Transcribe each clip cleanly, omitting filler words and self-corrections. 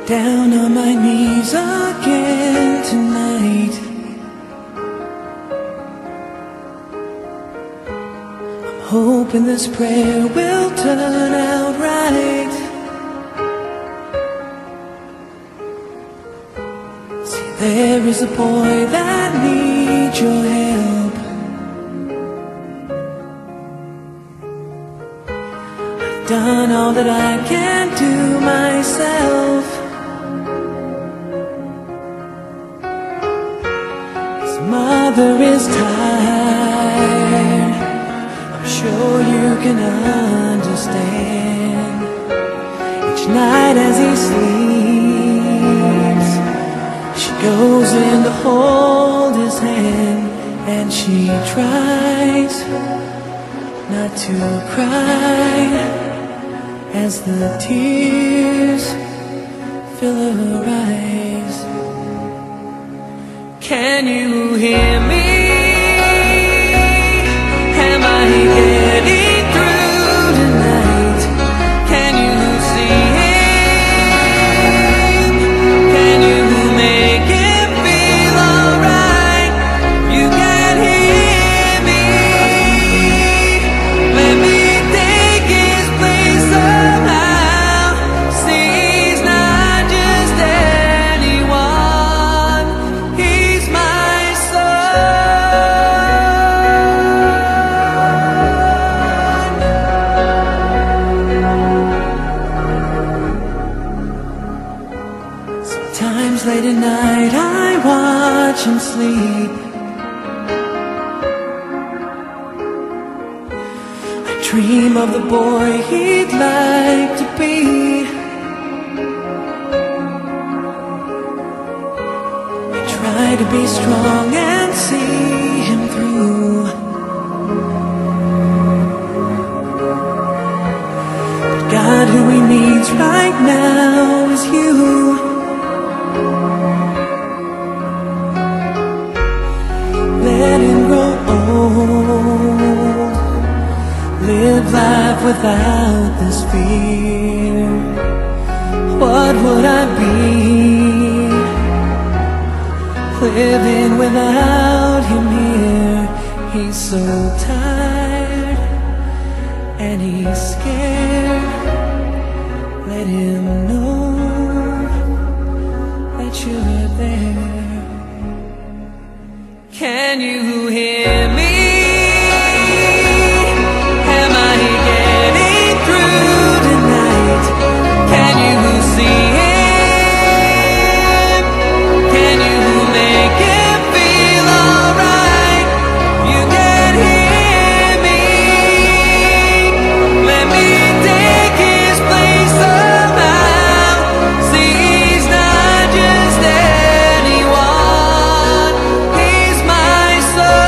down on my knees again tonight. I'm hoping this prayer will turn out right. See, there is a boy that needs your help. I've done all that I can do myself. Mother is tired, I'm sure you can understand. Each night as he sleeps, she goes in to hold his hand, and she tries not to cry as the tears fill her eyes. Can you hear me? Am I getting through tonight? Can you see him? Can you make him feel alright? You can hear me. Let me take his place somehow. See, he's not just anyone. He's my son. Sometimes late at night I watch him sleep. I dream of the boy he'd like to be. I try to be strong and see him through. But God, who he needs right now is you. Let him grow old, live life without this fear. What would I be living without him here? He's so tired and he's scared. Let him know that you're there. Can you hear me? Am I getting through tonight? Can you see him? Can you make him feel alright? You can hear me. Let me take his place somehow. See, he's not just anyone. He's my son.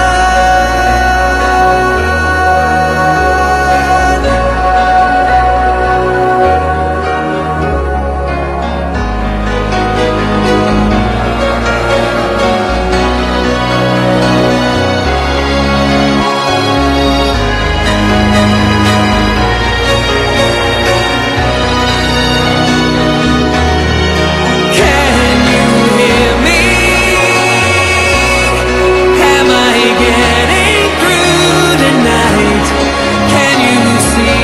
Can you hear me? Am I getting through tonight? Can you see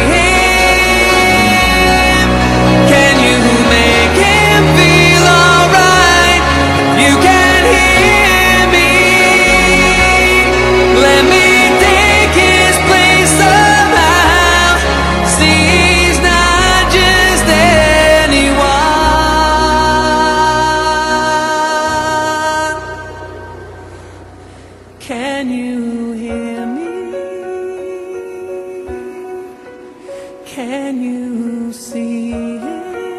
him? Can you make him feel alright? You can hear me. Let me take his place somehow. See, he's not just anyone. Can you hear me? Can you see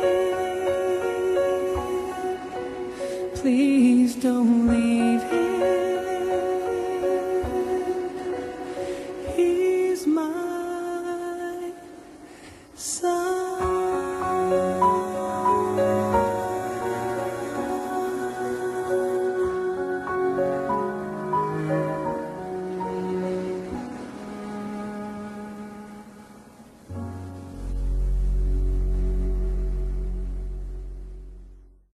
him? Please don't leave him.